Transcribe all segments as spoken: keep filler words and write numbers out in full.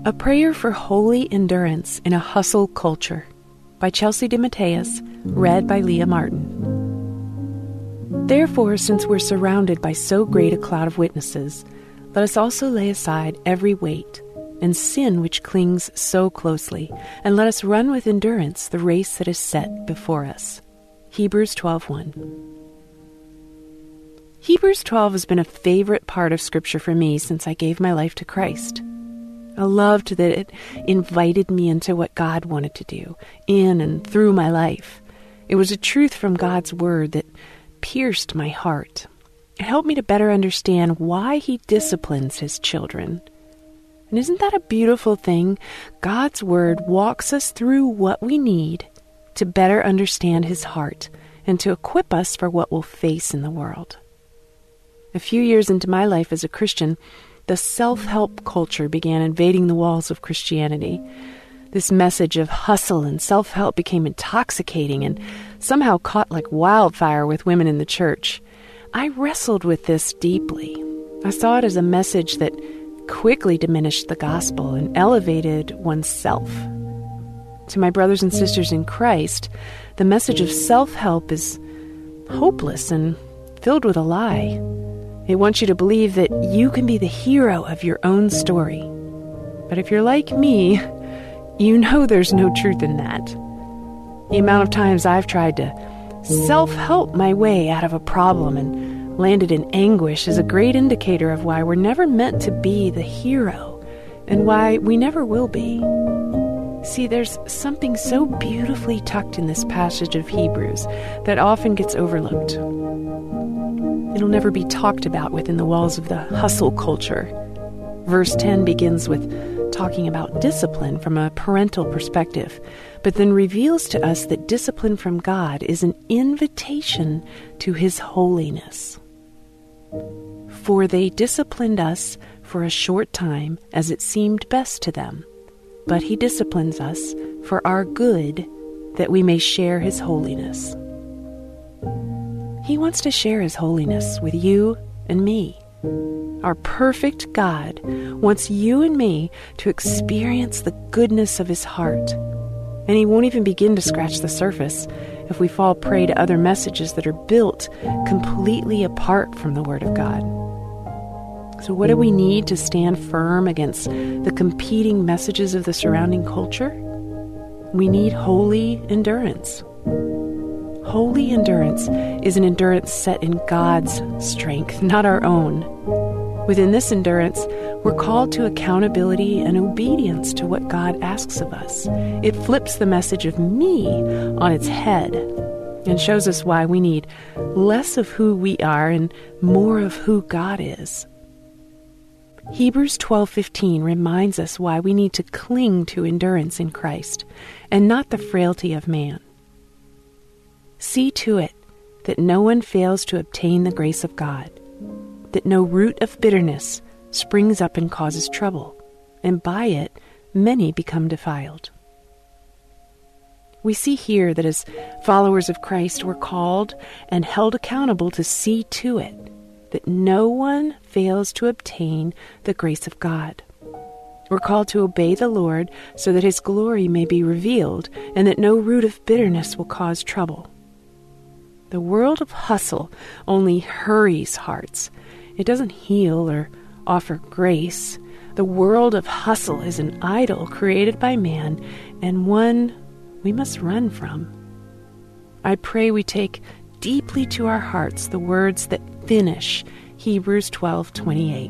A Prayer for Holy Endurance in a Hustle Culture by Chelsea DeMatteis, read by Leah Martin. Therefore, since we're surrounded by so great a cloud of witnesses, let us also lay aside every weight and sin which clings so closely, and let us run with endurance the race that is set before us. Hebrews twelve one. Hebrews twelve has been a favorite part of Scripture for me since I gave my life to Christ. I loved that it invited me into what God wanted to do in and through my life. It was a truth from God's Word that pierced my heart. It helped me to better understand why He disciplines His children. And isn't that a beautiful thing? God's Word walks us through what we need to better understand His heart and to equip us for what we'll face in the world. A few years into my life as a Christian, the self-help culture began invading the walls of Christianity. This message of hustle and self-help became intoxicating and somehow caught like wildfire with women in the church. I wrestled with this deeply. I saw it as a message that quickly diminished the gospel and elevated oneself. To my brothers and sisters in Christ, the message of self-help is hopeless and filled with a lie. It wants you to believe that you can be the hero of your own story. But if you're like me, you know there's no truth in that. The amount of times I've tried to self-help my way out of a problem and landed in anguish is a great indicator of why we're never meant to be the hero and why we never will be. See, there's something so beautifully tucked in this passage of Hebrews that often gets overlooked. It'll never be talked about within the walls of the hustle culture. Verse ten begins with talking about discipline from a parental perspective, but then reveals to us that discipline from God is an invitation to His holiness. For they disciplined us for a short time as it seemed best to them, but He disciplines us for our good, that we may share His holiness. He wants to share His holiness with you and me. Our perfect God wants you and me to experience the goodness of His heart. And He won't even begin to scratch the surface if we fall prey to other messages that are built completely apart from the Word of God. So what do we need to stand firm against the competing messages of the surrounding culture? We need holy endurance. Holy endurance is an endurance set in God's strength, not our own. Within this endurance, we're called to accountability and obedience to what God asks of us. It flips the message of me on its head and shows us why we need less of who we are and more of who God is. Hebrews twelve fifteen reminds us why we need to cling to endurance in Christ and not the frailty of man. See to it that no one fails to obtain the grace of God, that no root of bitterness springs up and causes trouble, and by it many become defiled. We see here that as followers of Christ, we're called and held accountable to see to it that no one fails to obtain the grace of God. We're called to obey the Lord so that His glory may be revealed and that no root of bitterness will cause trouble. The world of hustle only hurries hearts. It doesn't heal or offer grace. The world of hustle is an idol created by man and one we must run from. I pray we take deeply to our hearts the words that finish Hebrews twelve twenty-eight.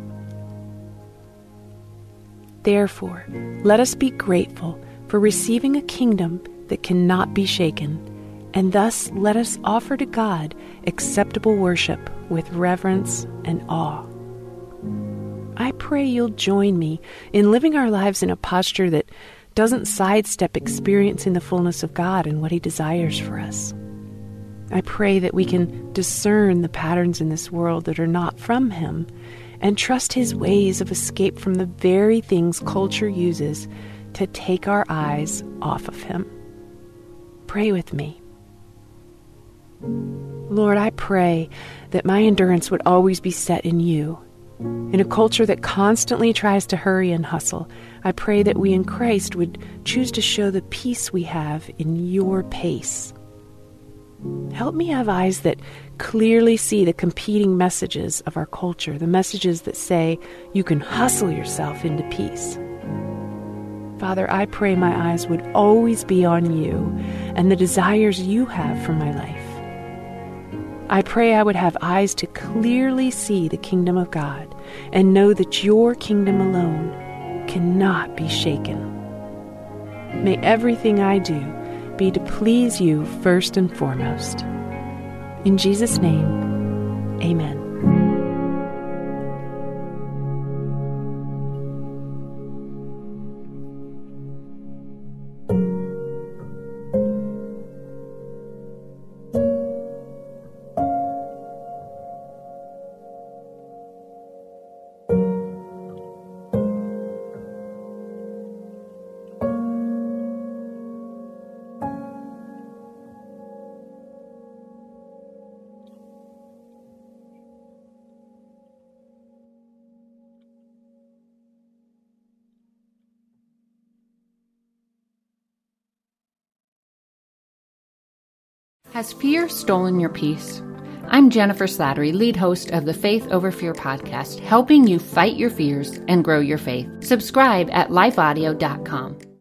Therefore, let us be grateful for receiving a kingdom that cannot be shaken, and thus let us offer to God acceptable worship with reverence and awe. I pray you'll join me in living our lives in a posture that doesn't sidestep experiencing the fullness of God and what He desires for us. I pray that we can discern the patterns in this world that are not from Him and trust His ways of escape from the very things culture uses to take our eyes off of Him. Pray with me. Lord, I pray that my endurance would always be set in You, In a culture that constantly tries to hurry and hustle, I pray that we in Christ would choose to show the peace we have in your pace. Help me have eyes that clearly see the competing messages of our culture, the messages that say you can hustle yourself into peace. Father, I pray my eyes would always be on you and the desires you have for my life. I pray I would have eyes to clearly see the kingdom of God and know that your kingdom alone cannot be shaken. May everything I do be to please you first and foremost. In Jesus' name, amen. Has fear stolen your peace? I'm Jennifer Slattery, lead host of the Faith Over Fear podcast, helping you fight your fears and grow your faith. Subscribe at life audio dot com.